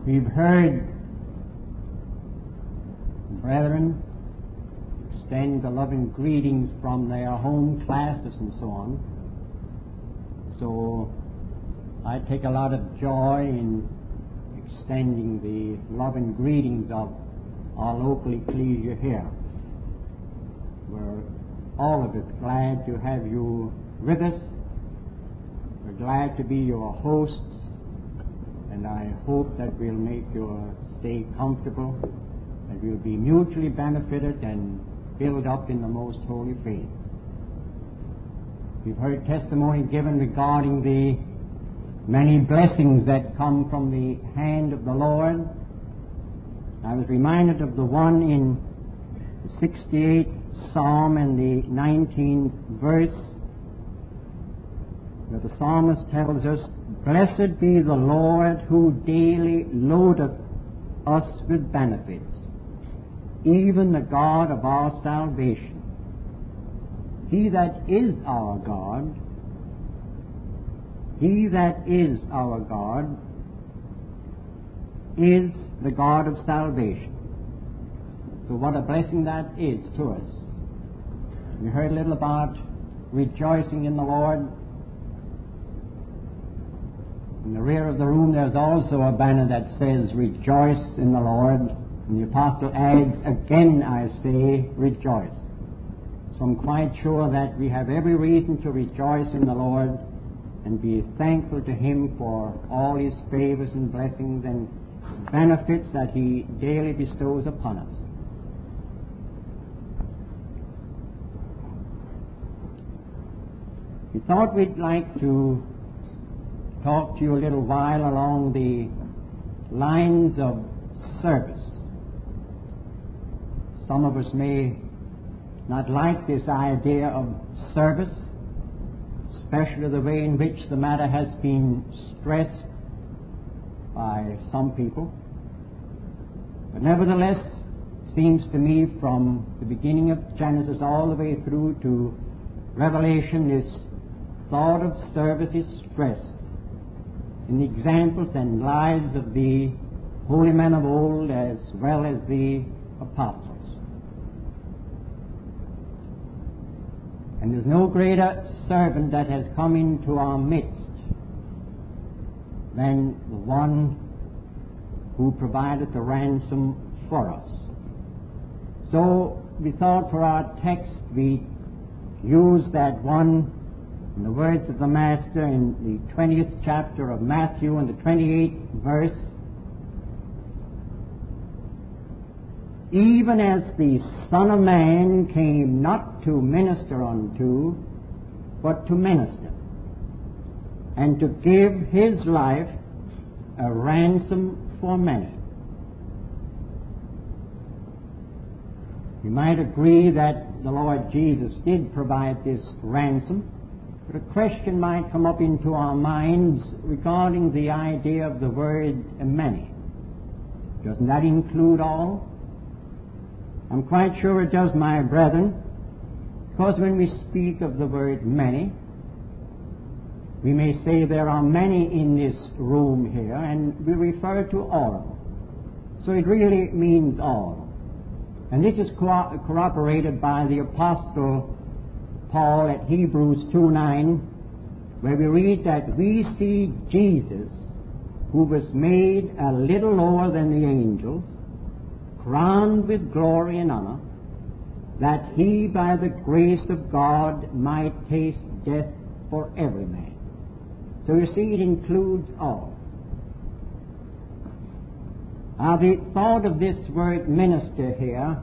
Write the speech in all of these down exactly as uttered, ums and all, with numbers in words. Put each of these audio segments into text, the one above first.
We've heard brethren extend the loving greetings from their home classes and so on. So I take a lot of joy in extending the loving greetings of our local ecclesia here. We're all of us glad to have you with us. We're glad to be your hosts, and I hope that we'll make your stay comfortable, and we'll be mutually benefited and built up in the most holy faith. We've heard testimony given regarding the many blessings that come from the hand of the Lord. I was reminded of the one in the sixty-eighth Psalm and the nineteenth verse, where the psalmist tells us, "Blessed be the Lord who daily loadeth us with benefits, even the God of our salvation. He that is our God, He that is our God is the God of salvation." So what a blessing that is to us. We heard a little about rejoicing in the Lord. In the rear of the room there's also a banner that says, "Rejoice in the Lord." And the apostle adds, "Again I say, rejoice." So I'm quite sure that we have every reason to rejoice in the Lord and be thankful to Him for all His favors and blessings and benefits that He daily bestows upon us. We thought we'd like to talk to you a little while along the lines of service. Some of us may not like this idea of service, especially the way in which the matter has been stressed by some people. But nevertheless, it seems to me from the beginning of Genesis all the way through to Revelation, this thought of service is stressed in the examples and lives of the holy men of old as well as the apostles. And there's no greater servant that has come into our midst than the one who provided the ransom for us. So we thought for our text we use that one in the words of the Master in the twentieth chapter of Matthew and the twenty-eighth verse. "Even as the Son of Man came not to minister unto, but to minister, and to give His life a ransom for many." You might agree that the Lord Jesus did provide this ransom, but a question might come up into our minds regarding the idea of the word many. Doesn't that include all? I'm quite sure it does, my brethren, because when we speak of the word many, we may say there are many in this room here, and we refer to all of them. So it really means all. And this is co- corroborated by the Apostle Paul at Hebrews two nine, where we read that we see Jesus, who was made a little lower than the angels, crowned with glory and honor, that He by the grace of God might taste death for every man. So you see, it includes all. Now the thought of this word minister here,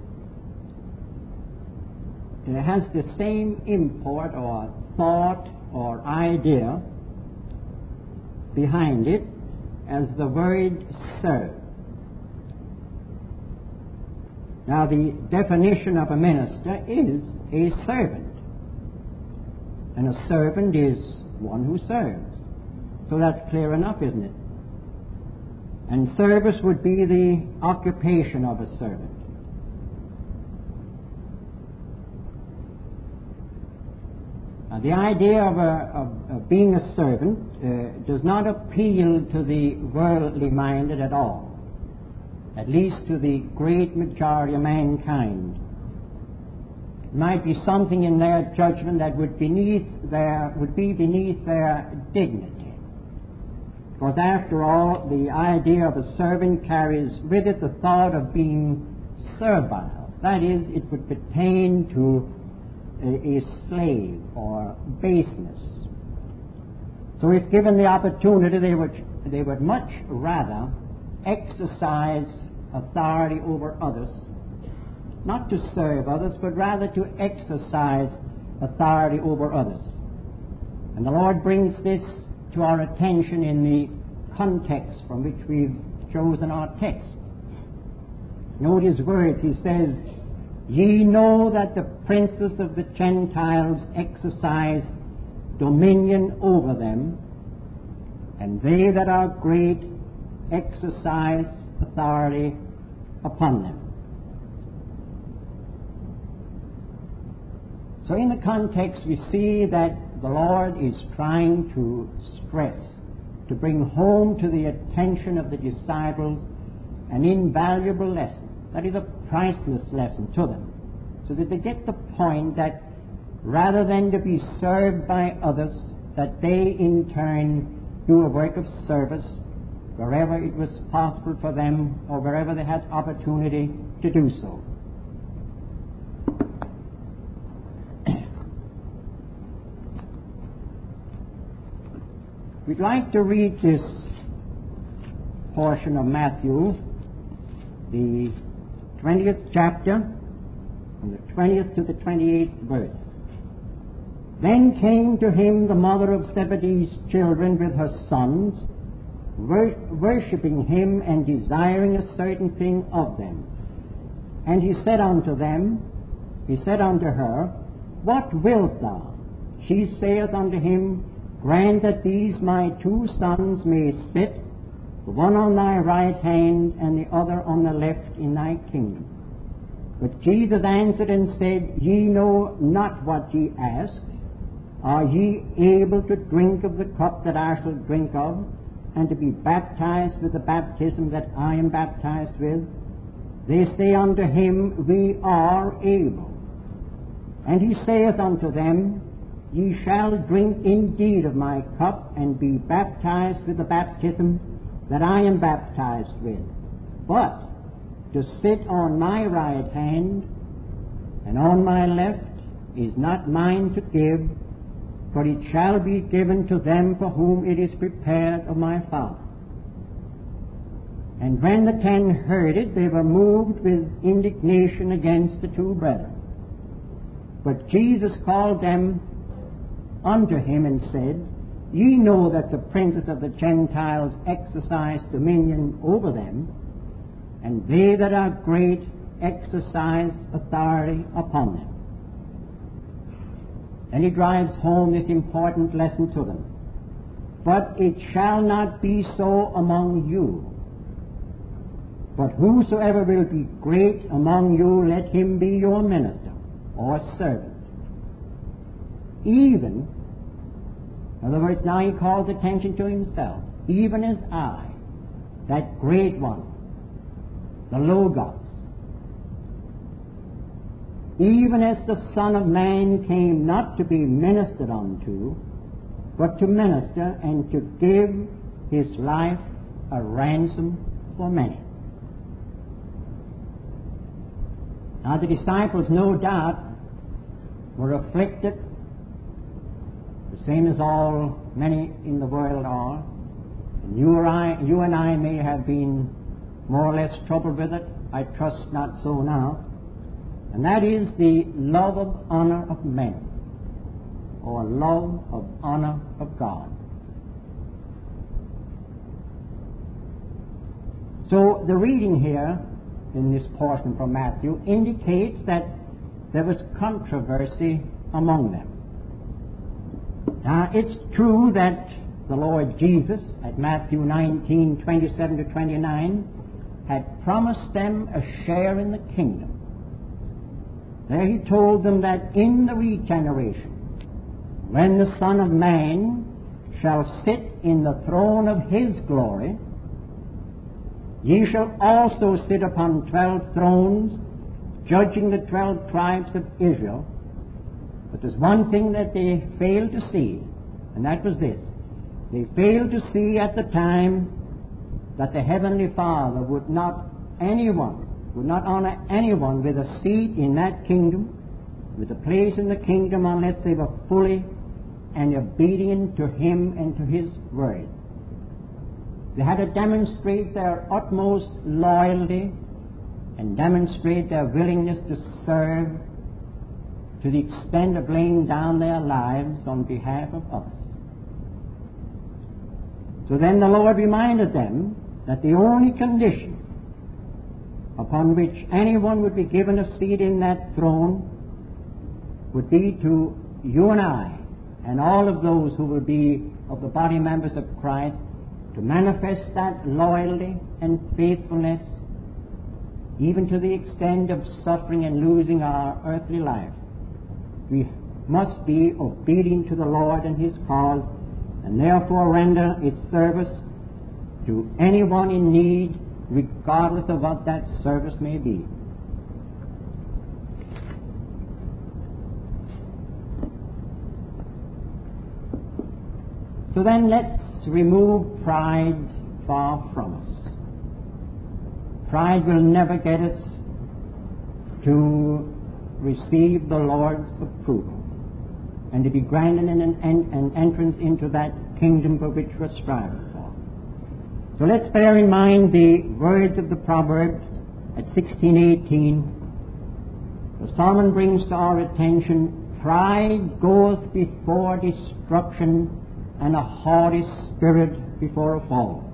it has the same import or thought or idea behind it as the word serve. Now the definition of a minister is a servant, and a servant is one who serves. So that's clear enough, isn't it? And service would be the occupation of a servant. Uh, the idea of, a, of, of being a servant uh, does not appeal to the worldly minded at all, at least to the great majority of mankind. It might be something in their judgment that would beneath their would be beneath their dignity, because after all, the idea of a servant carries with it the thought of being servile. That is, it would pertain to a, a slave or baseness. So, if given the opportunity, they would they would much rather exercise authority over others, not to serve others, but rather to exercise authority over others. And the Lord brings this to our attention in the context from which we've chosen our text. Note his words. He says, "Ye know that the princes of the Gentiles exercise dominion over them, and they that are great exercise authority upon them." So in the context we see that the Lord is trying to stress, to bring home to the attention of the disciples an invaluable lesson, that is a priceless lesson to them, so that they get the point that rather than to be served by others, that they in turn do a work of service wherever it was possible for them or wherever they had opportunity to do so. We'd like to read this portion of Matthew, the twentieth chapter, from the twentieth to the twenty-eighth verse. "Then came to him the mother of Zebedee's children with her sons, wor- worshipping him and desiring a certain thing of them. And he said unto them, he said unto her, What wilt thou? She saith unto him, Grant that these my two sons may sit, the one on thy right hand and the other on the left in thy kingdom. But Jesus answered and said, Ye know not what ye ask. Are ye able to drink of the cup that I shall drink of, and to be baptized with the baptism that I am baptized with? They say unto him, We are able. And he saith unto them, Ye shall drink indeed of my cup, and be baptized with the baptism that I am baptized with. But to sit on my right hand and on my left is not mine to give, but it shall be given to them for whom it is prepared of my Father. And when the ten heard it, they were moved with indignation against the two brethren. But Jesus called them unto him and said, Ye know that the princes of the Gentiles exercise dominion over them, and they that are great exercise authority upon them. And he drives home this important lesson to them. But it shall not be so among you. But whosoever will be great among you, let him be your minister or servant. Even, in other words, now he calls attention to himself, even as I, that great one, the Logos, even as the Son of Man came not to be ministered unto, but to minister and to give his life a ransom for many. Now the disciples, no doubt, were afflicted, the same as all many in the world are. And you, or I, you and I may have been more or less troubled with it. I trust not so now. And that is the love of honor of men, or love of honor of God. So the reading here in this portion from Matthew indicates that there was controversy among them. Now, it's true that the Lord Jesus, at Matthew nineteen, twenty-seven to twenty-nine, had promised them a share in the kingdom. There he told them that in the regeneration, when the Son of Man shall sit in the throne of his glory, ye shall also sit upon twelve thrones, judging the twelve tribes of Israel. But there's one thing that they failed to see, and that was this. They failed to see at the time that the Heavenly Father would not anyone, would not honor anyone with a seat in that kingdom, with a place in the kingdom, unless they were fully and obedient to Him and to His Word. They had to demonstrate their utmost loyalty and demonstrate their willingness to serve to the extent of laying down their lives on behalf of others. So then the Lord reminded them that the only condition upon which anyone would be given a seat in that throne would be to you and I and all of those who will be of the body members of Christ to manifest that loyalty and faithfulness even to the extent of suffering and losing our earthly life. We must be obedient to the Lord and His cause, and therefore render its service to anyone in need, regardless of what that service may be. So then let's remove pride far from us. Pride will never get us to receive the Lord's approval and to be granted an, an, an entrance into that kingdom for which we're striving for. So let's bear in mind the words of the Proverbs at sixteen eighteen. The Solomon brings to our attention, pride goeth before destruction, and a haughty spirit before a fall.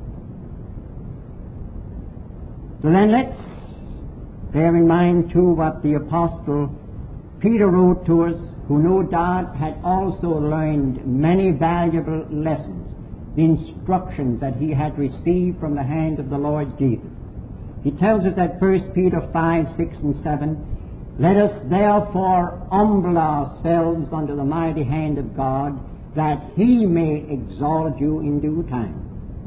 So then let's bear in mind too what the Apostle Peter wrote to us, who no doubt had also learned many valuable lessons, the instructions that he had received from the hand of the Lord Jesus. He tells us at First Peter five, six, and seven, let us therefore humble ourselves under the mighty hand of God, that He may exalt you in due time.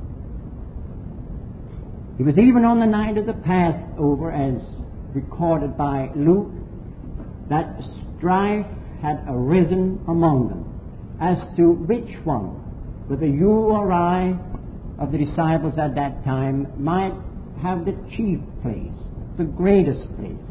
It was even on the night of the Passover, as recorded by Luke, that strife had arisen among them as to which one, whether you or I of the disciples at that time, might have the chief place, the greatest place.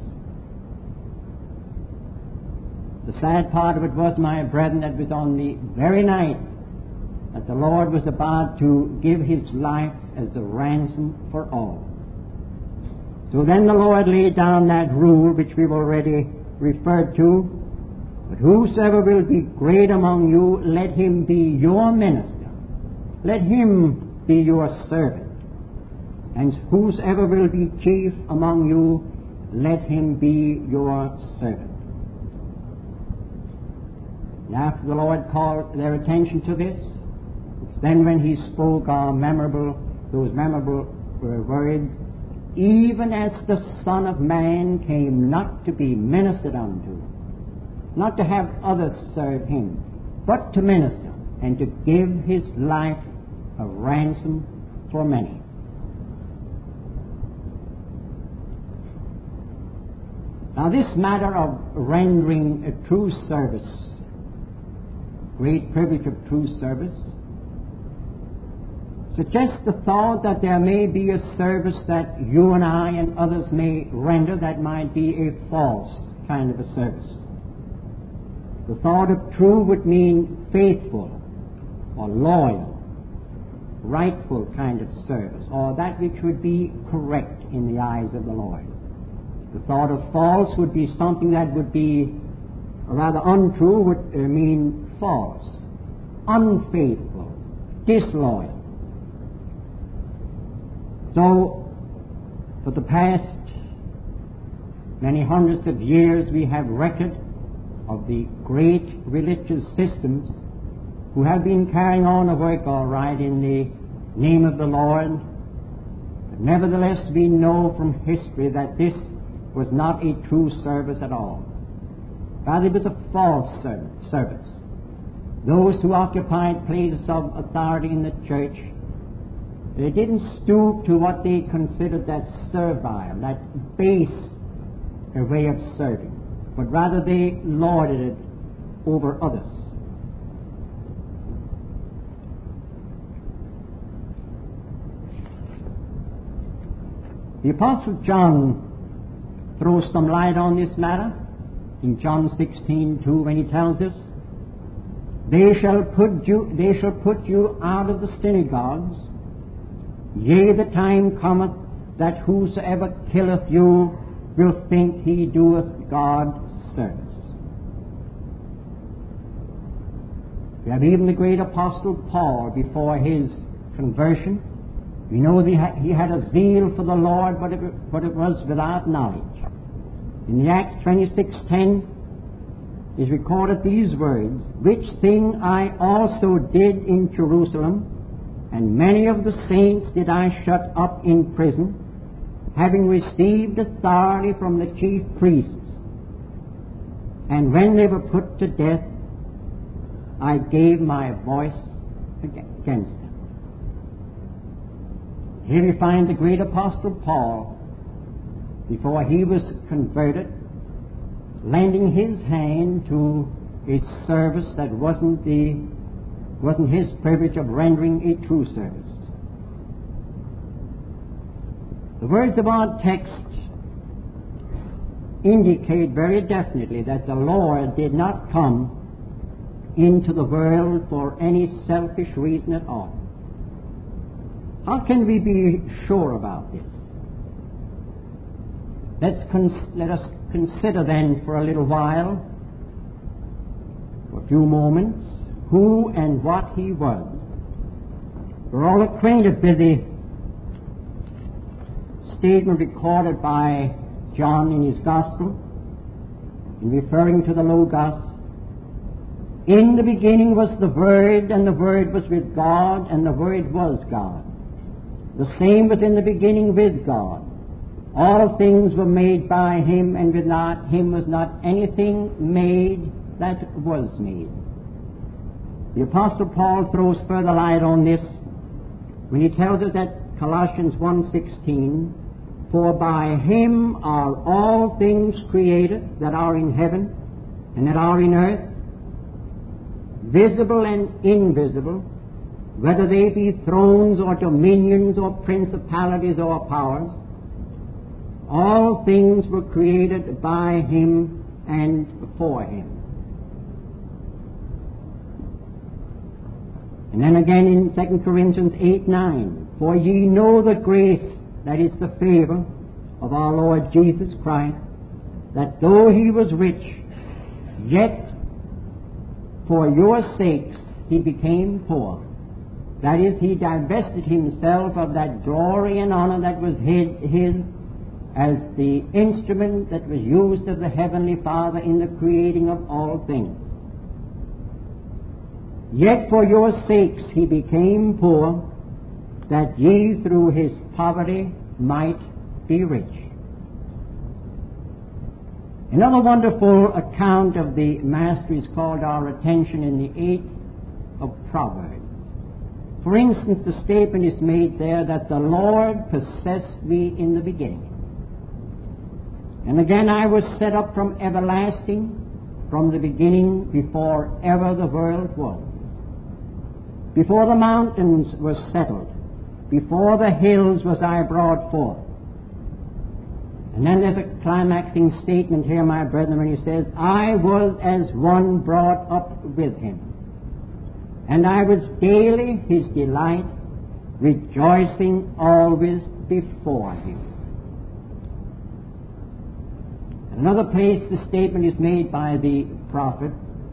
The sad part of it was, my brethren, that was on the very night that the Lord was about to give His life as the ransom for all. So then the Lord laid down that rule which we've already referred to. But whosoever will be great among you, let him be your minister. Let him be your servant. And whosoever will be chief among you, let him be your servant. And after the Lord called their attention to this, it's then when He spoke our memorable, those memorable words, even as the Son of Man came not to be ministered unto, not to have others serve Him, but to minister and to give His life a ransom for many. Now this matter of rendering a true service, great privilege of true service, suggests the thought that there may be a service that you and I and others may render that might be a false kind of a service. The thought of true would mean faithful or loyal, rightful kind of service, or that which would be correct in the eyes of the Lord. The thought of false would be something that would be, or rather untrue, would uh, mean false, unfaithful, disloyal. So, for the past many hundreds of years, we have record of the great religious systems who have been carrying on a work all right in the name of the Lord. But nevertheless, we know from history that this was not a true service at all. Rather, it was a false service. those who occupied places of authority in the church, they didn't stoop to what they considered that servile, that base way of serving, but rather they lorded it over others. The Apostle John throws some light on this matter in John sixteen two, when he tells us, They shall put you, they shall put you out of the synagogues. Yea, the time cometh that whosoever killeth you will think he doeth God service. We have even the great Apostle Paul, before his conversion, we know that he had, he had a zeal for the Lord, but it, but it was without knowledge. In the Acts twenty-six ten is recorded these words, Which thing I also did in Jerusalem, and many of the saints did I shut up in prison, having received authority from the chief priests. And when they were put to death, I gave my voice against them. Here we find the great Apostle Paul, before he was converted, lending his hand to a service that wasn't the wasn't his privilege of rendering a true service. The words of our text indicate very definitely that the Lord did not come into the world for any selfish reason at all. How can we be sure about this? Let's cons- let us consider then for a little while, for a few moments, who and what he was. We're all acquainted with the statement recorded by John in his Gospel, in referring to the Logos. In the beginning was the Word, and the Word was with God, and the Word was God. The same was in the beginning with God. All things were made by him, and without him was not anything made that was made. The Apostle Paul throws further light on this when he tells us that Colossians one sixteen, For by him are all things created that are in heaven and that are in earth, visible and invisible, whether they be thrones or dominions or principalities or powers. All things were created by him and for him. And then again in Second Corinthians eight nine, For ye know the grace, that is the favor, of our Lord Jesus Christ, that though he was rich, yet for your sakes he became poor. That is, he divested himself of that glory and honor that was his, his as the instrument that was used of the Heavenly Father in the creating of all things. Yet for your sakes he became poor, that ye through his poverty might be rich. Another wonderful account of the Master is called our attention in the eighth of Proverbs. For instance, the statement is made there that the Lord possessed me in the beginning. And again, I was set up from everlasting, from the beginning, before ever the world was. Before the mountains were settled, before the hills was I brought forth. And then there's a climaxing statement here, my brethren, when he says, I was as one brought up with him, and I was daily his delight, rejoicing always before him. In another place, the statement is made by the prophet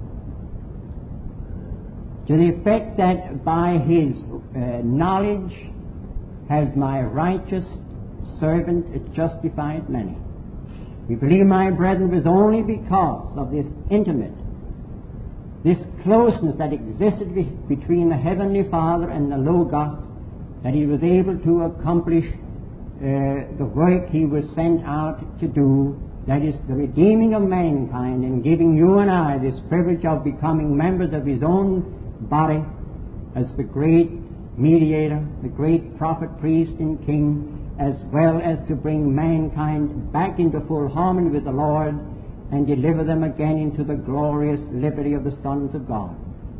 to the effect that by his uh, knowledge has my righteous servant justified many. We believe, my brethren, it was only because of this intimate, this closeness that existed be- between the Heavenly Father and the Logos, that he was able to accomplish uh, the work he was sent out to do that is the redeeming of mankind and giving you and I this privilege of becoming members of His own body as the great mediator, the great prophet, priest, and king, as well as to bring mankind back into full harmony with the Lord and deliver them again into the glorious liberty of the sons of God.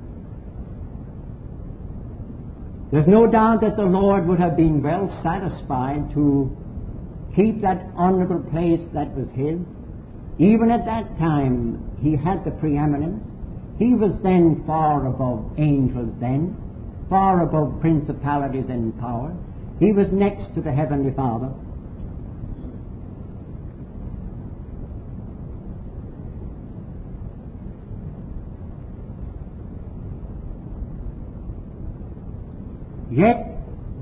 There's no doubt that the Lord would have been well satisfied to keep that honorable place that was His. Even at that time, He had the preeminence. He was then far above angels then, far above principalities and powers. He was next to the Heavenly Father. Yet,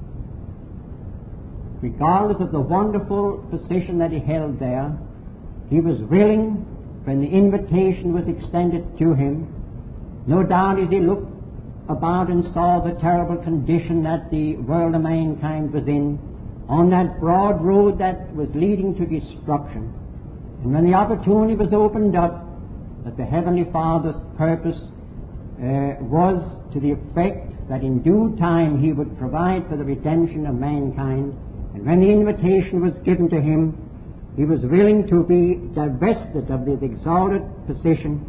regardless of the wonderful position that He held there, He was willing, when the invitation was extended to Him, no doubt as He looked about and saw the terrible condition that the world of mankind was in, on that broad road that was leading to destruction. And when the opportunity was opened up, that the Heavenly Father's purpose uh, was to the effect that in due time He would provide for the redemption of mankind, and when the invitation was given to Him, He was willing to be divested of His exalted position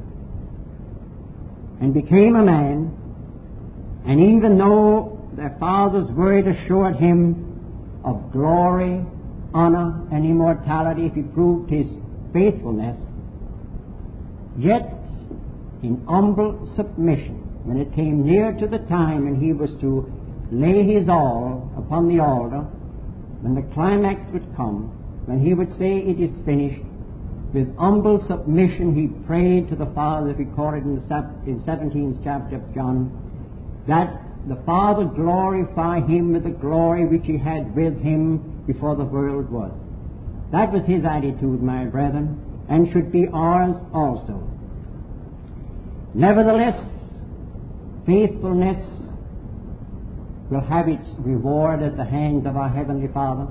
and became a man. And even though the Father's word assured Him of glory, honor, and immortality if He proved His faithfulness, yet in humble submission, when it came near to the time when He was to lay His all upon the altar, when the climax would come, when He would say, "It is finished," with humble submission He prayed to the Father, recorded in the seventeenth chapter of John, that the Father glorify Him with the glory which He had with Him before the world was. That was His attitude, my brethren, and should be ours also. Nevertheless, faithfulness will have its reward at the hands of our Heavenly Father.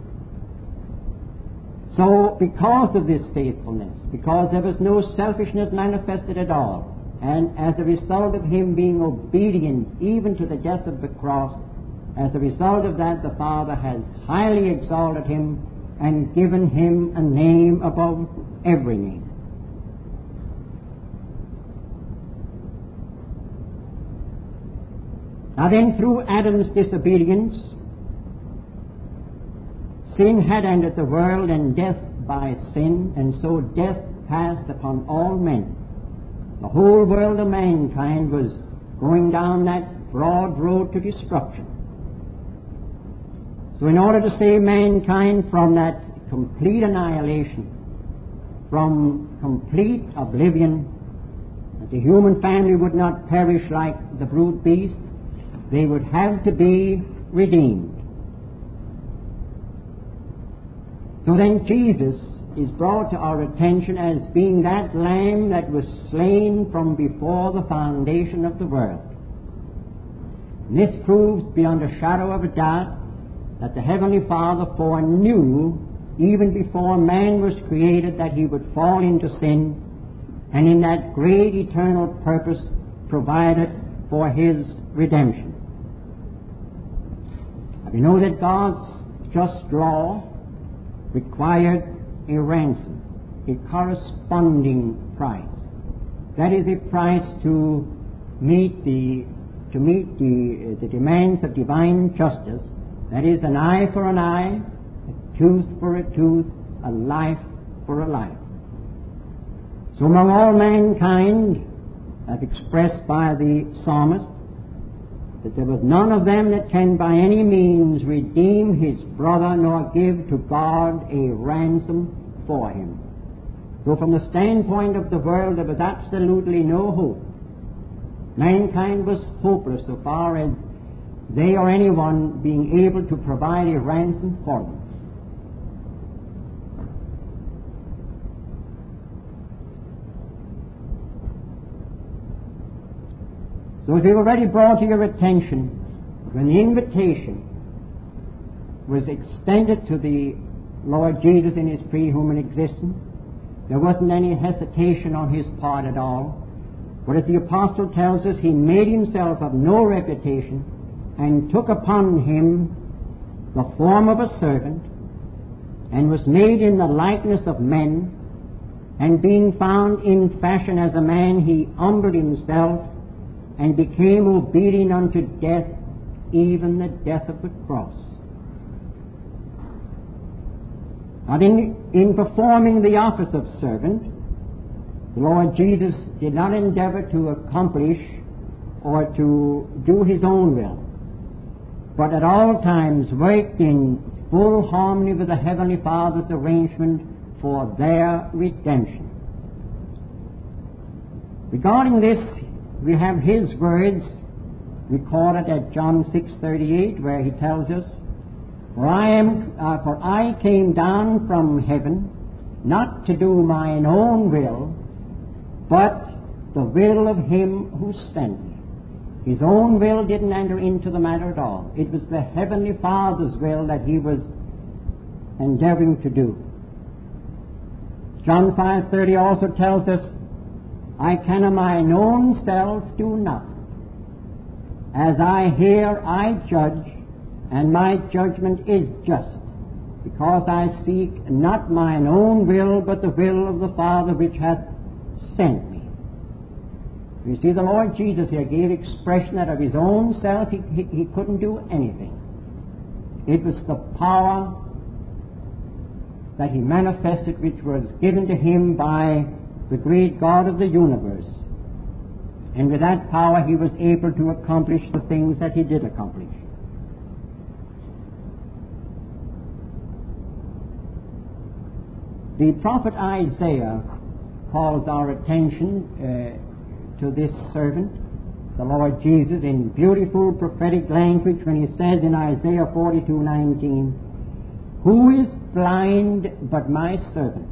So, because of this faithfulness, because there was no selfishness manifested at all, and as a result of Him being obedient even to the death of the cross, as a result of that, the Father has highly exalted Him and given Him a name above every name. Now then, through Adam's disobedience, sin had entered the world, and death by sin, and so death passed upon all men. The whole world of mankind was going down that broad road to destruction. So in order to save mankind from that complete annihilation, from complete oblivion, that the human family would not perish like the brute beast, they would have to be redeemed. So then Jesus is brought to our attention as being that lamb that was slain from before the foundation of the world. And this proves beyond a shadow of a doubt that the Heavenly Father foreknew, even before man was created, that he would fall into sin, and in that great eternal purpose provided for his redemption. We know that God's just law required a ransom, a corresponding price. That is a price to meet the to meet the the demands of divine justice. That is, an eye for an eye, a tooth for a tooth, a life for a life. So among all mankind, as expressed by the psalmist, that there was none of them that can by any means redeem his brother, nor give to God a ransom for him. So from the standpoint of the world, there was absolutely no hope. Mankind was hopeless so far as they or anyone being able to provide a ransom for them. So as we've already brought to your attention, when the invitation was extended to the Lord Jesus in his pre-human existence. There wasn't any hesitation on his part at all. But as the apostle tells us, he made himself of no reputation and took upon him the form of a servant, and was made in the likeness of men, and being found in fashion as a man, he humbled himself and became obedient unto death, even the death of the cross. But in, in performing the office of servant, the Lord Jesus did not endeavor to accomplish or to do his own will, but at all times worked in full harmony with the Heavenly Father's arrangement for their redemption. Regarding this, we have his words recorded at John six thirty-eight, where he tells us, For I am, uh, for I came down from heaven, not to do mine own will, but the will of him who sent me. His own will didn't enter into the matter at all. It was the Heavenly Father's will that he was endeavoring to do. John five thirty also tells us, I can of mine own self do nothing. As I hear, I judge, and my judgment is just, because I seek not mine own will, but the will of the Father which hath sent me. You see, the Lord Jesus here gave expression that of his own self he, he, he couldn't do anything. It was the power that he manifested which was given to him by the great God of the universe. And with that power he was able to accomplish the things that he did accomplish. The prophet Isaiah calls our attention uh, to this servant, the Lord Jesus, in beautiful prophetic language when he says in Isaiah forty-two nineteen, Who is blind but my servant,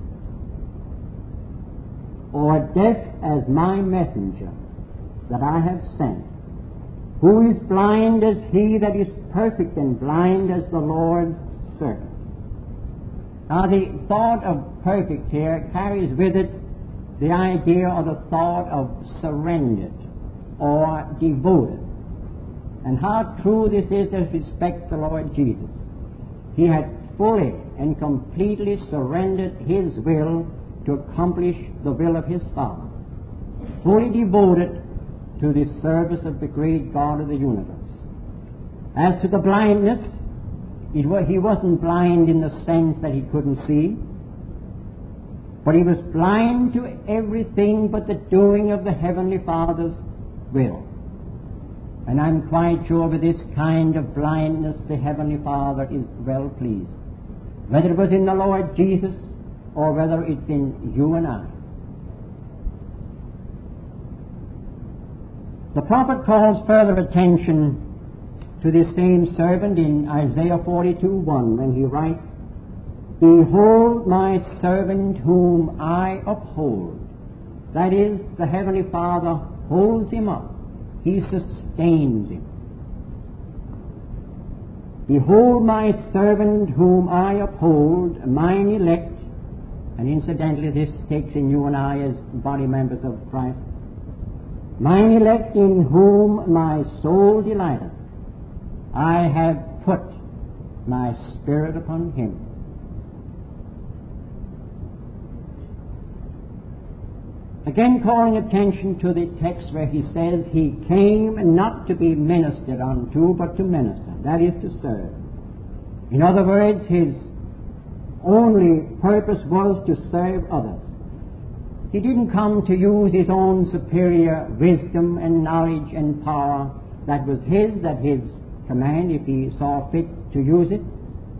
or deaf as my messenger that I have sent? Who is blind as he that is perfect, and blind as the Lord's servant? Now the thought of perfect here carries with it the idea or the thought of surrendered or devoted. And how true this is as respects the Lord Jesus. He had fully and completely surrendered his will to accomplish the will of his Father, fully devoted to the service of the great God of the universe. As to the blindness, it was, he wasn't blind in the sense that he couldn't see, but he was blind to everything but the doing of the Heavenly Father's will. And I'm quite sure with this kind of blindness the Heavenly Father is well pleased, whether it was in the Lord Jesus or whether it's in you and I. The prophet calls further attention to this same servant in Isaiah forty-two one when he writes, Behold my servant whom I uphold. That is, the Heavenly Father holds him up. He sustains him. Behold my servant whom I uphold, mine elect. And incidentally, this takes in you and I as body members of Christ. Mine elect in whom my soul delighteth. I have put my spirit upon him. Again, calling attention to the text where he says he came not to be ministered unto, but to minister. That is to serve. In other words, his only purpose was to serve others. He didn't come to use his own superior wisdom and knowledge and power that was his, at his command, if he saw fit to use it,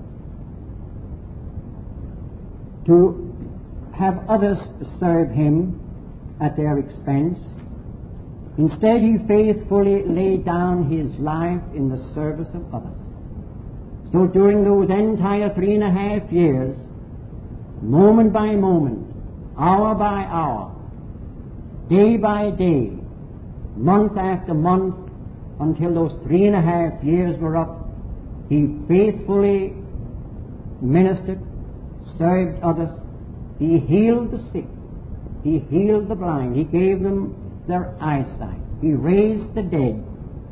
to have others serve him at their expense. Instead, he faithfully laid down his life in the service of others. So during those entire three and a half years, moment by moment, hour by hour, day by day, month after month, until those three and a half years were up, he faithfully ministered, served others. He healed the sick. He healed the blind. He gave them their eyesight. He raised the dead.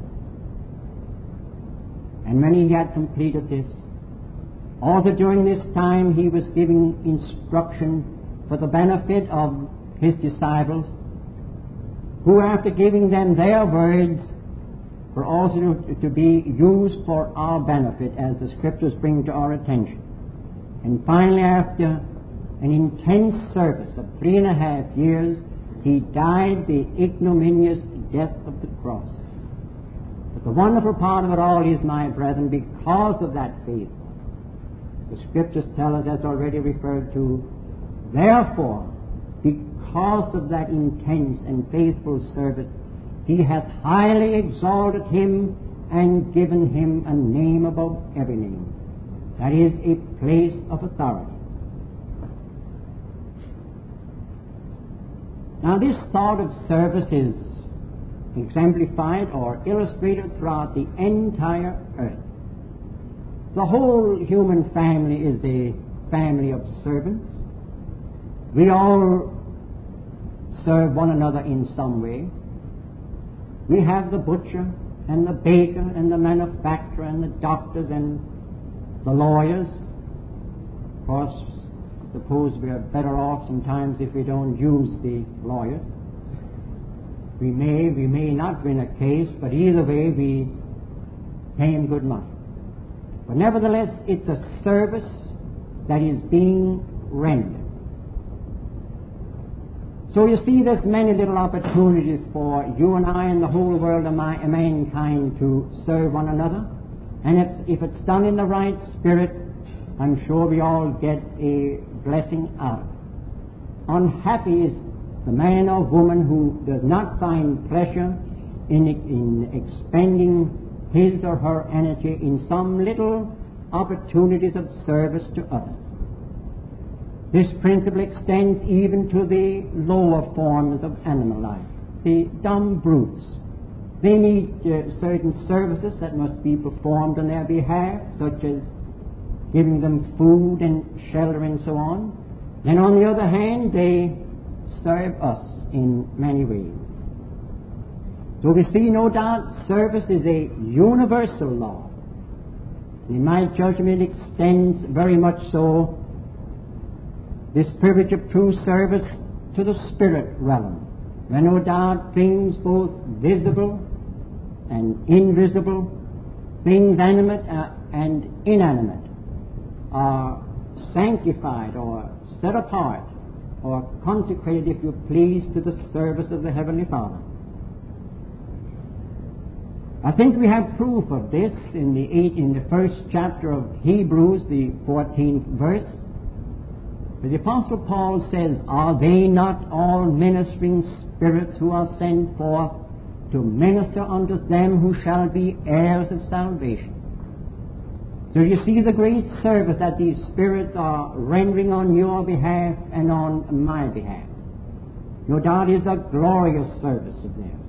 And when he had completed this, also during this time he was giving instruction for the benefit of his disciples, who after giving them their words were also to be used for our benefit, as the Scriptures bring to our attention. And finally, after an intense service of three and a half years, he died the ignominious death of the cross. But the wonderful part of it all is, my brethren, because of that faith, the Scriptures tell us, as already referred to, therefore, because of that intense and faithful service, he hath highly exalted him and given him a name above every name. That is, a place of authority. Now, this thought of service is exemplified or illustrated throughout the entire earth. The whole human family is a family of servants. We all serve one another in some way. We have the butcher and the baker and the manufacturer and the doctors and the lawyers. Of course, I suppose we are better off sometimes if we don't use the lawyers. We may, we may not win a case, but either way we pay him good money. But nevertheless, it's a service that is being rendered. So you see, there's many little opportunities for you and I and the whole world of my, mankind to serve one another. And if, if it's done in the right spirit, I'm sure we all get a blessing out of it. Unhappy is the man or woman who does not find pleasure in, in expending his or her energy in some little opportunities of service to others. This principle extends even to the lower forms of animal life, the dumb brutes. They need uh, certain services that must be performed on their behalf, such as giving them food and shelter and so on. And on the other hand, they serve us in many ways. So we see, no doubt, service is a universal law. In my judgment, it extends very much so, this privilege of true service, to the spirit realm, where no doubt things both visible and invisible, things animate uh, and inanimate, are sanctified or set apart or consecrated, if you please, to the service of the Heavenly Father. I think we have proof of this in the eight, in the first chapter of Hebrews, the fourteenth verse. The Apostle Paul says, "Are they not all ministering spirits who are sent forth to minister unto them who shall be heirs of salvation?" So you see the great service that these spirits are rendering on your behalf and on my behalf. No doubt is a glorious service of theirs.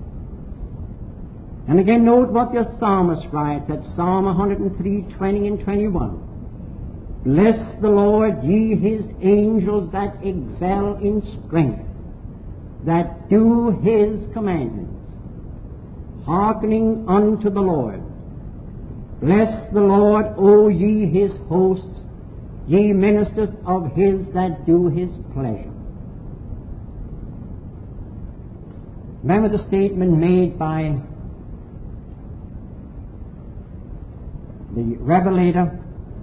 And again, note what the psalmist writes at Psalm one hundred three, twenty and twenty-one. "Bless the Lord, ye his angels that excel in strength, that do his commandments, hearkening unto the Lord. Bless the Lord, O ye his hosts, ye ministers of his that do his pleasure." Remember the statement made by the Revelator,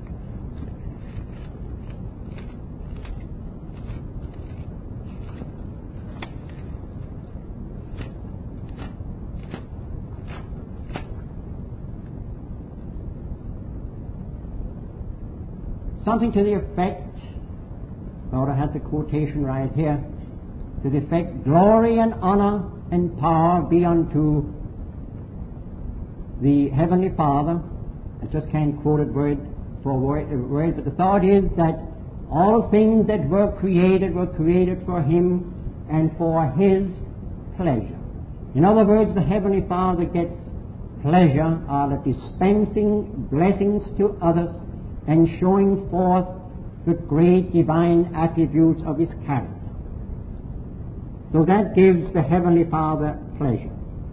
something to the effect, or I have the quotation right here, to the effect, "Glory and honor and power be unto the Heavenly Father." I just can't quote it word for word, word, but the thought is that all things that were created were created for him and for his pleasure. In other words, the Heavenly Father gets pleasure out of dispensing blessings to others and showing forth the great divine attributes of his character. So that gives the Heavenly Father pleasure.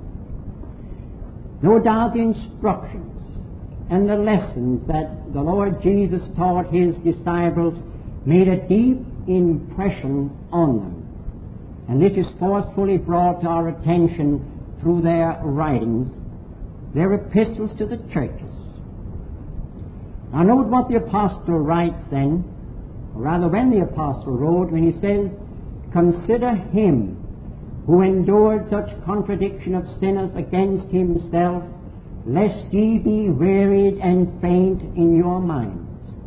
No doubt the instructions and the lessons that the Lord Jesus taught his disciples made a deep impression on them. And this is forcefully brought to our attention through their writings, their epistles to the churches. Now note what the apostle writes then, or rather when the apostle wrote, when he says, "Consider him who endured such contradiction of sinners against himself, lest ye be wearied and faint in your minds."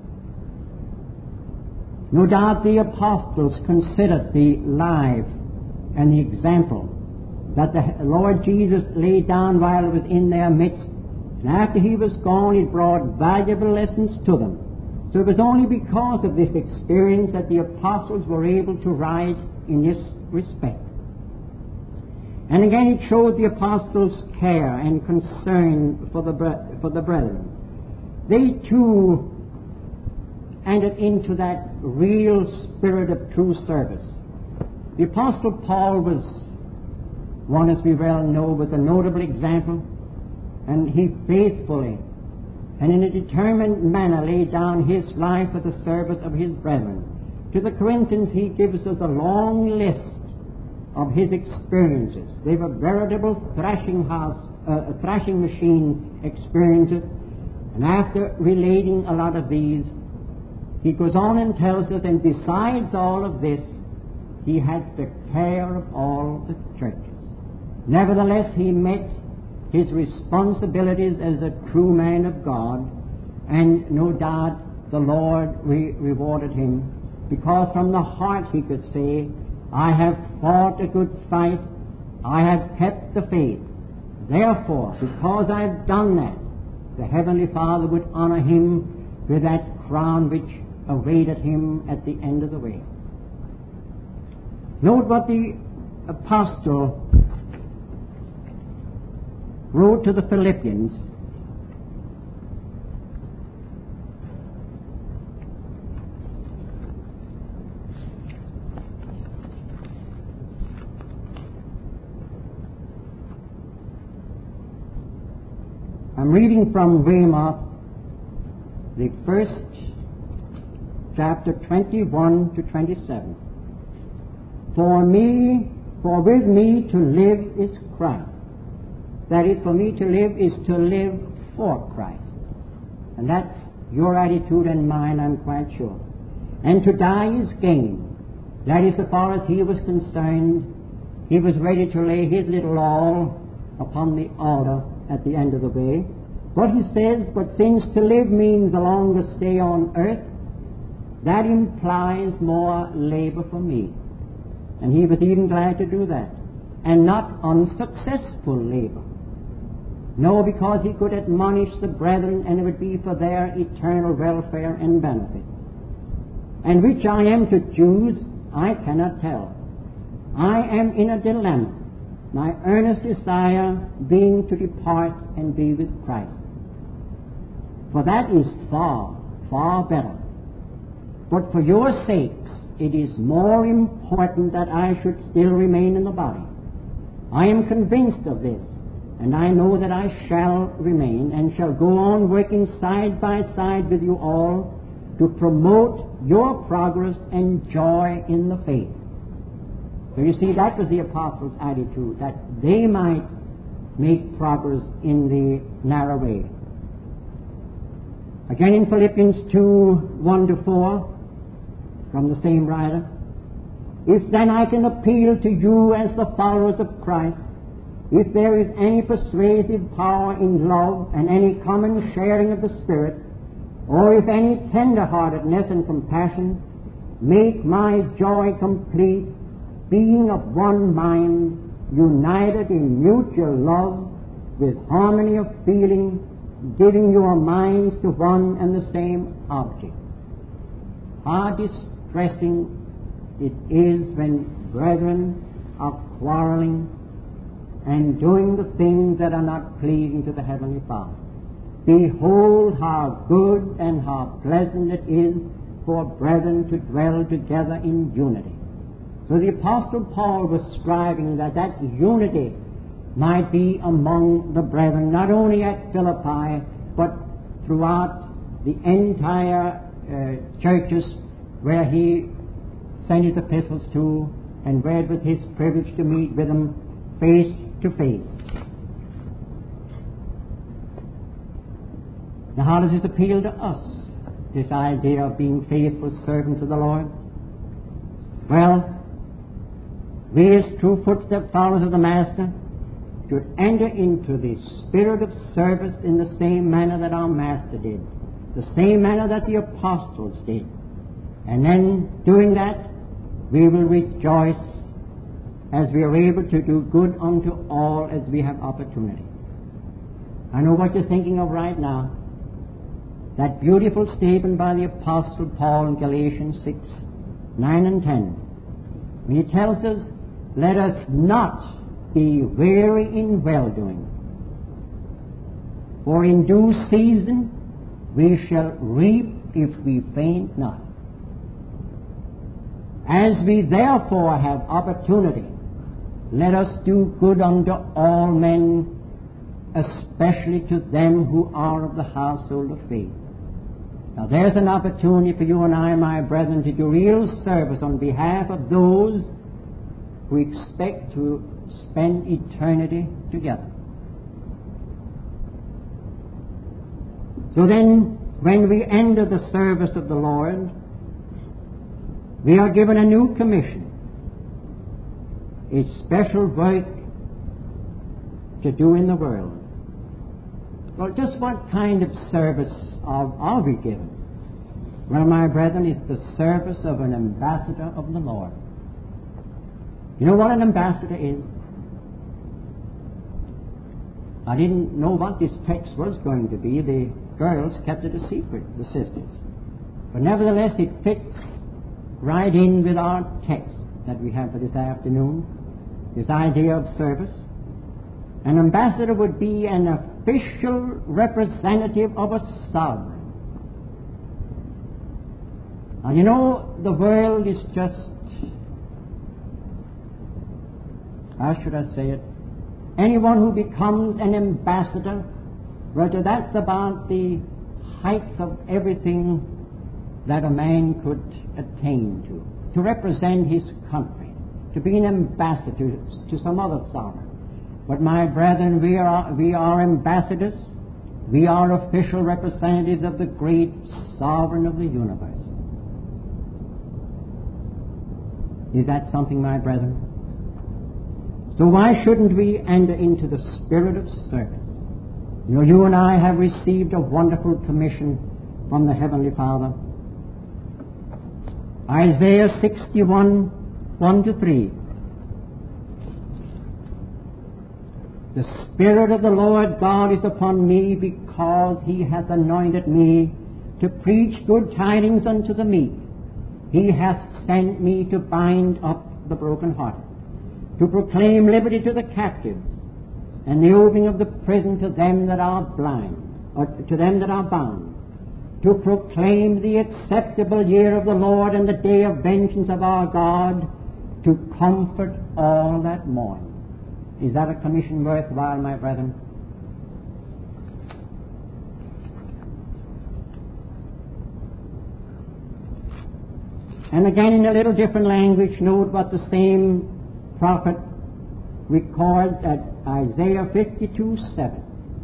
No doubt the apostles considered the life and the example that the Lord Jesus laid down while he was in their midst. And after he was gone, it brought valuable lessons to them. So it was only because of this experience that the apostles were able to write in this respect. And again, it showed the apostles' care and concern for the bre- for the brethren. They too entered into that real spirit of true service. The apostle Paul was one, as we well know, was a notable example, and he faithfully and in a determined manner laid down his life for the service of his brethren. To the Corinthians he gives us a long list of his experiences. They were veritable thrashing house, uh, thrashing machine experiences. And after relating a lot of these, he goes on and tells us, and besides all of this, he had the care of all the churches. Nevertheless, he met his responsibilities as a true man of God, and no doubt the Lord re- rewarded him, because from the heart he could say, "I have fought a good fight, I have kept the faith. Therefore, because I have done that, the Heavenly Father would honor him with that crown which awaited him at the end of the way." Note what the apostle wrote to the Philippians. I'm reading from Weymouth, the first chapter, twenty-one to twenty-seven. For me, for with me to live is Christ. That is, for me to live is to live for Christ. And that's your attitude and mine, I'm quite sure. And to die is gain. That is, as far as he was concerned, he was ready to lay his little all upon the altar at the end of the way. But he says, but since to live means a longer stay on earth, that implies more labor for me. And he was even glad to do that. And not unsuccessful labor. No, because he could admonish the brethren, and it would be for their eternal welfare and benefit. And which I am to choose, I cannot tell. I am in a dilemma, my earnest desire being to depart and be with Christ. For that is far, far better. But for your sakes, it is more important that I should still remain in the body. I am convinced of this, and I know that I shall remain and shall go on working side by side with you all to promote your progress and joy in the faith. So you see, that was the apostles' attitude, that they might make progress in the narrow way. Again in Philippians two, one to four, from the same writer, if then I can appeal to you as the followers of Christ, if there is any persuasive power in love and any common sharing of the Spirit, or if any tender-heartedness and compassion, make my joy complete, being of one mind, united in mutual love, with harmony of feeling, giving your minds to one and the same object. How distressing it is when brethren are quarreling and doing the things that are not pleasing to the Heavenly Father. Behold how good and how pleasant it is for brethren to dwell together in unity. So the Apostle Paul was striving that that unity might be among the brethren, not only at Philippi, but throughout the entire uh, churches where he sent his epistles to, and where it was his privilege to meet with them face to face. Now, how does this appeal to us, this idea of being faithful servants of the Lord? Well, we as true footstep followers of the Master should enter into the spirit of service in the same manner that our Master did, the same manner that the apostles did. And then, doing that, we will rejoice as we are able to do good unto all as we have opportunity. I know what you're thinking of right now. That beautiful statement by the Apostle Paul in Galatians six, nine and ten. When he tells us, let us not be weary in well-doing, for in due season we shall reap if we faint not. As we therefore have opportunity, let us do good unto all men, especially to them who are of the household of faith. Now there's an opportunity for you and I, my brethren, to do real service on behalf of those who expect to spend eternity together. So then, when we enter the service of the Lord, we are given a new commission, a special work to do in the world. Well, just what kind of service are, are we given? Well, my brethren, it's the service of an ambassador of the Lord. You know what an ambassador is? I didn't know what this text was going to be. The girls kept it a secret, the sisters. But nevertheless, it fits right in with our text that we have for this afternoon, this idea of service. An ambassador would be an official representative of a sovereign. Now, you know, the world is just, how should I say it? Anyone who becomes an ambassador, well, that's about the height of everything that a man could attain to. To represent his country, to be an ambassador to some other sovereign. But my brethren, we are, we are ambassadors. We are official representatives of the great sovereign of the universe. Is that something, my brethren? So why shouldn't we enter into the spirit of service? You know, you and I have received a wonderful commission from the Heavenly Father. Isaiah sixty-one, one to three. The Spirit of the Lord God is upon me, because He hath anointed me to preach good tidings unto the meek. He hath sent me to bind up the brokenhearted, to proclaim liberty to the captives, and the opening of the prison to them that are blind, or to them that are bound, to proclaim the acceptable year of the Lord and the day of vengeance of our God, to comfort all that mourn. Is that a commission worthwhile, my brethren? And again, in a little different language, note what the same prophet records at Isaiah fifty-two, seven.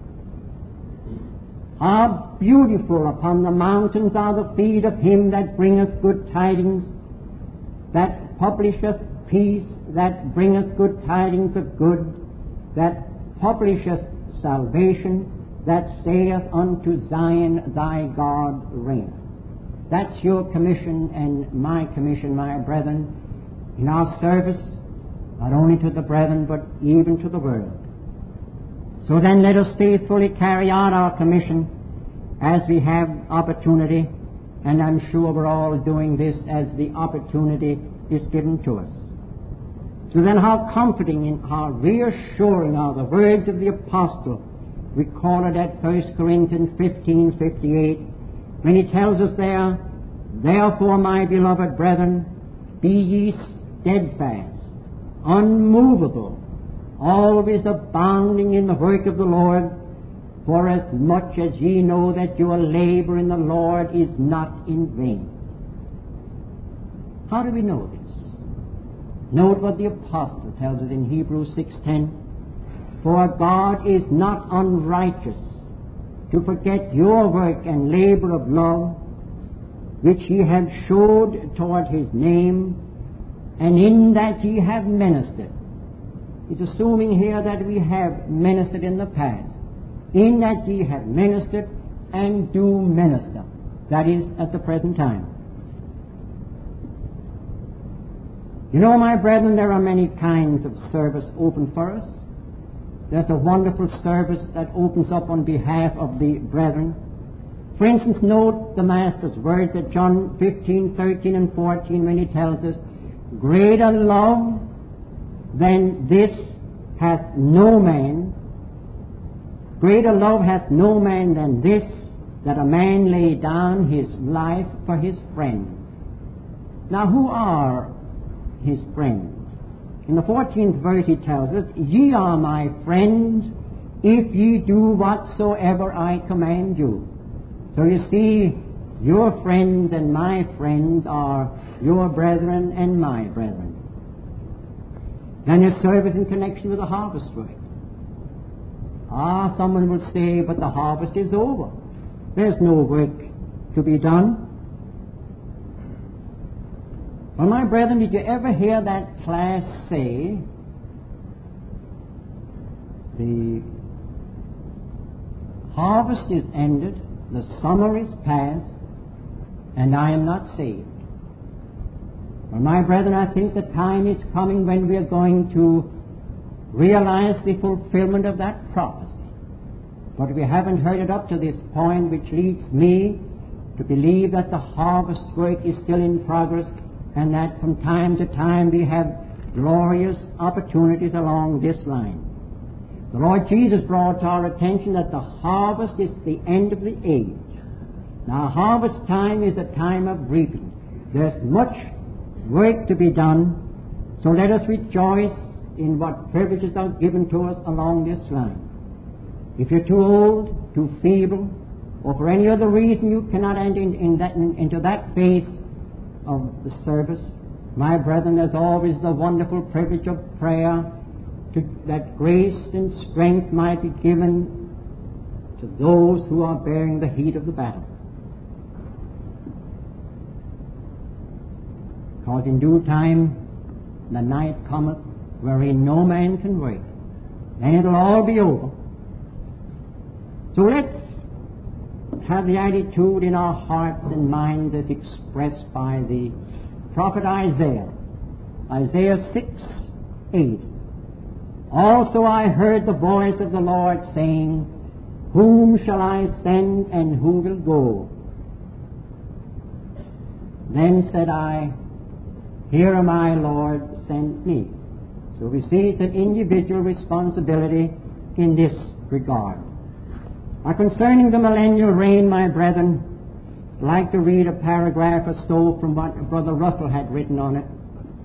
How beautiful upon the mountains are the feet of him that bringeth good tidings, that publisheth peace, that bringeth good tidings of good, that publisheth salvation, that saith unto Zion, thy God reigneth. That's your commission and my commission, my brethren, in our service, not only to the brethren, but even to the world. So then let us faithfully carry out our commission as we have opportunity, and I'm sure we're all doing this as the opportunity is given to us. So then how comforting and how reassuring are the words of the apostle recorded at First Corinthians fifteen fifty-eight, when he tells us there, "Therefore, my beloved brethren, be ye steadfast, unmovable, always abounding in the work of the Lord, for as much as ye know that your labor in the Lord is not in vain." How do we know this? Note what the apostle tells us in Hebrews six ten. "For God is not unrighteous to forget your work and labor of love, which ye have showed toward his name, and in that ye have ministered." He's assuming here that we have ministered in the past. "In that ye have ministered and do minister." That is, at the present time. You know, my brethren, there are many kinds of service open for us. There's a wonderful service that opens up on behalf of the brethren. For instance, note the Master's words at John fifteen, thirteen, and fourteen when he tells us, "Greater love than this hath no man, greater love hath no man than this, that a man lay down his life for his friends." Now, who are his friends? In the fourteenth verse he tells us, "Ye are my friends, if ye do whatsoever I command you." So you see, your friends and my friends are your brethren and my brethren. Then there's service in connection with the harvest work. Ah, someone will say, "But the harvest is over. There's no work to be done." Well, my brethren, did you ever hear that class say, "The harvest is ended, the summer is past, and I am not saved"? Well, my brethren, I think the time is coming when we are going to realize the fulfillment of that prophecy. But we haven't heard it up to this point, which leads me to believe that the harvest work is still in progress, and that from time to time we have glorious opportunities along this line. The Lord Jesus brought to our attention that the harvest is the end of the age. Now, harvest time is a time of reaping. There's much work to be done, so let us rejoice in what privileges are given to us along this line. If you're too old, too feeble, or for any other reason you cannot enter in, in that, in, into that phase of the service, my brethren, there's always the wonderful privilege of prayer, to, that grace and strength might be given to those who are bearing the heat of the battle. Because in due time the night cometh wherein no man can work. Then it'll all be over. So let's have the attitude in our hearts and minds as expressed by the prophet Isaiah. Isaiah six eight. "Also I heard the voice of the Lord saying, Whom shall I send, and who will go? Then said I, Here am I, Lord, send me." So we see it's an individual responsibility in this regard. Now, concerning the millennial reign, my brethren, I'd like to read a paragraph or so from what Brother Russell had written on it.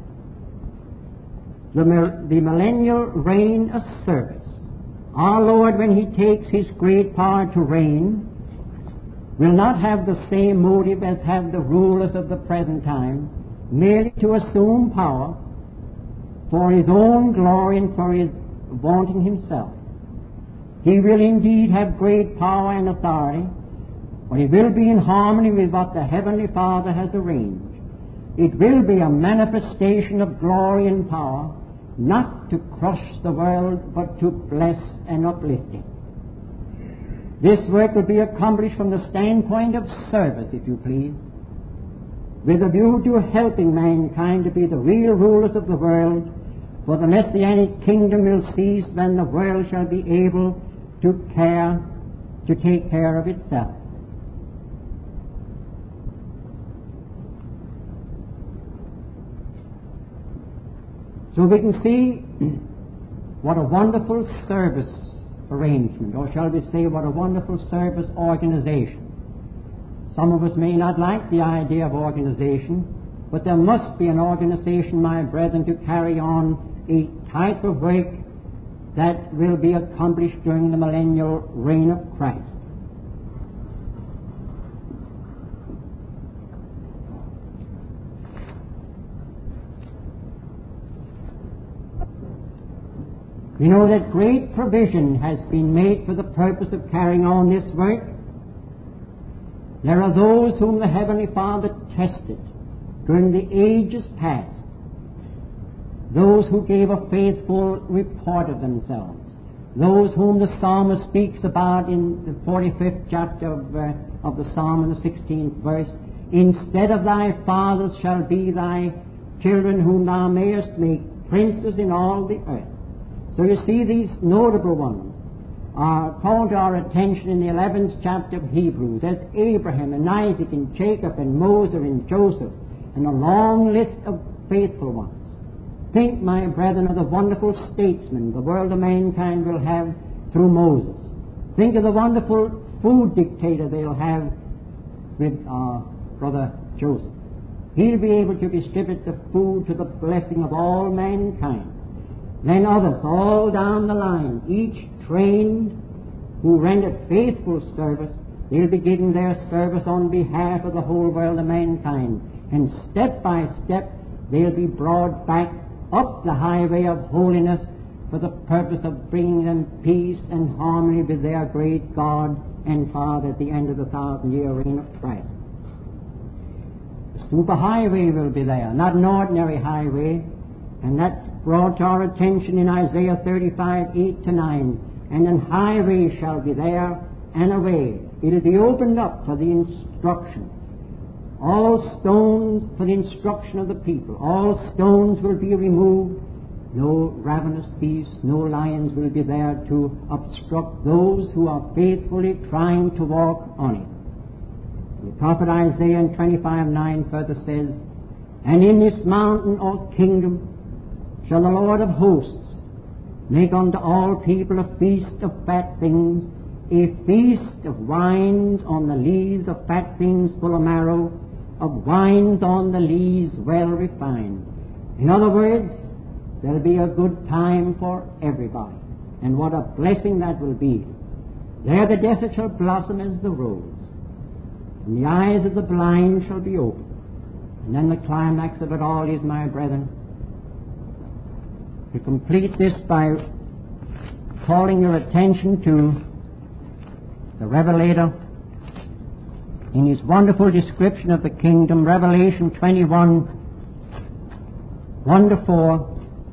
The, the millennial reign of service. Our Lord, when He takes His great power to reign, will not have the same motive as have the rulers of the present time, merely to assume power for His own glory and for His vaunting Himself. He will indeed have great power and authority, but it will be in harmony with what the Heavenly Father has arranged. It will be a manifestation of glory and power, not to crush the world, but to bless and uplift it. This work will be accomplished from the standpoint of service, if you please, with a view to helping mankind to be the real rulers of the world, for the Messianic kingdom will cease when the world shall be able to care, to take care of itself. So we can see what a wonderful service arrangement, or shall we say what a wonderful service organization. Some of us may not like the idea of organization, but there must be an organization, my brethren, to carry on a type of work that will be accomplished during the millennial reign of Christ. We know that great provision has been made for the purpose of carrying on this work. There are those whom the Heavenly Father tested during the ages past, those who gave a faithful report of themselves, those whom the psalmist speaks about in the forty-fifth chapter of, uh, of the Psalm in the sixteenth verse. Instead of thy fathers shall be thy children, whom thou mayest make princes in all the earth. So you see, these notable ones are called to our attention in the eleventh chapter of Hebrews. There's Abraham and Isaac and Jacob and Moses and Joseph, and a long list of faithful ones. Think, my brethren, of the wonderful statesmen the world of mankind will have through Moses. Think of the wonderful food dictator they'll have with uh, Brother Joseph. He'll be able to distribute the food to the blessing of all mankind. Then others all down the line, each trained, who rendered faithful service, they'll be giving their service on behalf of the whole world of mankind. And step by step, they'll be brought back up the highway of holiness for the purpose of bringing them peace and harmony with their great God and Father at the end of the thousand-year reign of Christ. The superhighway will be there, not an ordinary highway, and that's brought to our attention in Isaiah thirty-five, eight to nine. And an highway shall be there and a way. It'll be opened up for the instruction. All stones for the instruction of the people. All stones will be removed. No ravenous beasts, no lions will be there to obstruct those who are faithfully trying to walk on it. The prophet Isaiah in twenty-five, nine further says, And in this mountain or kingdom shall the Lord of hosts make unto all people a feast of fat things, a feast of wines on the lees of fat things full of marrow, of wines on the lees well refined. In other words, there'll be a good time for everybody. And what a blessing that will be. There the desert shall blossom as the rose, and the eyes of the blind shall be opened. And then the climax of it all is, my brethren, to complete this by calling your attention to the Revelator in his wonderful description of the kingdom, Revelation twenty-one, one to four.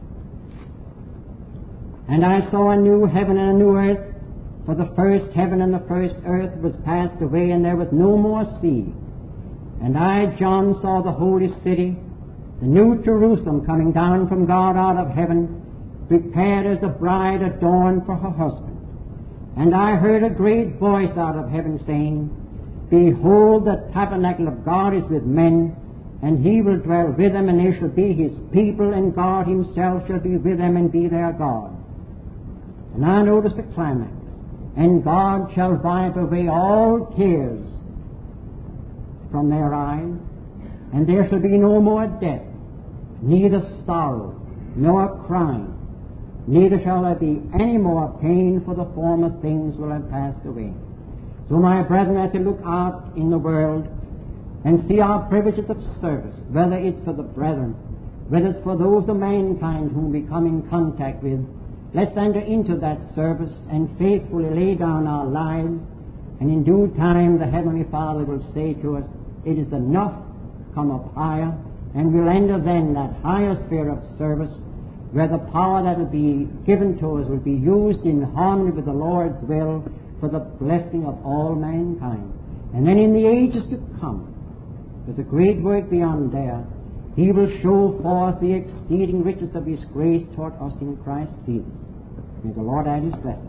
And I saw a new heaven and a new earth, for the first heaven and the first earth was passed away, and there was no more sea. And I, John, saw the holy city, the new Jerusalem, coming down from God out of heaven, prepared as a bride adorned for her husband. And I heard a great voice out of heaven saying, Behold, the tabernacle of God is with men, and he will dwell with them, and they shall be his people, and God himself shall be with them and be their God. And I noticed the climax. And God shall wipe away all tears from their eyes, and there shall be no more death, neither sorrow, nor crying, neither shall there be any more pain, for the former things will have passed away. So, my brethren, as we look out in the world and see our privileges of service, whether it's for the brethren, whether it's for those of mankind whom we come in contact with, let's enter into that service and faithfully lay down our lives, and in due time the Heavenly Father will say to us, It is enough, come up higher, and we'll enter then that higher sphere of service where the power that will be given to us will be used in harmony with the Lord's will for the blessing of all mankind. And then in the ages to come, there's a great work beyond there. He will show forth the exceeding riches of His grace toward us in Christ Jesus. May the Lord add His blessing.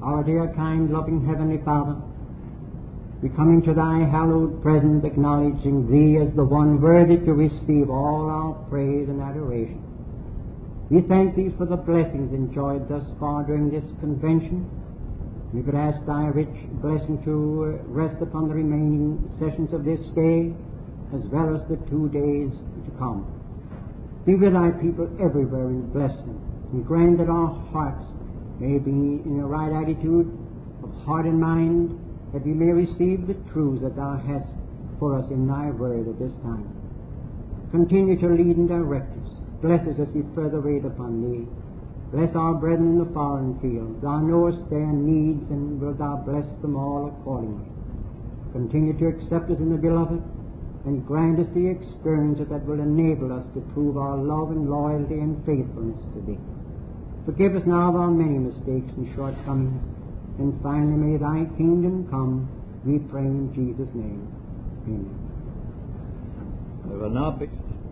Our dear, kind, loving Heavenly Father, we come into Thy hallowed presence, acknowledging Thee as the one worthy to receive all our praise and adoration. We thank Thee for the blessings enjoyed thus far during this convention. We could ask Thy rich blessing to rest upon the remaining sessions of this day, as well as the two days to come. Be with Thy people everywhere and bless them, and grant that our hearts may be in a right attitude of heart and mind, that we may receive the truths that Thou hast for us in Thy word at this time. Continue to lead and direct us. Bless us as we further wait upon Thee. Bless our brethren in the foreign fields. Thou knowest their needs, and wilt Thou bless them all accordingly. Continue to accept us in the Beloved, and grant us the experiences that will enable us to prove our love and loyalty and faithfulness to Thee. Forgive us now of our many mistakes and shortcomings, and finally may Thy kingdom come, we pray in Jesus' name. Amen. We will now be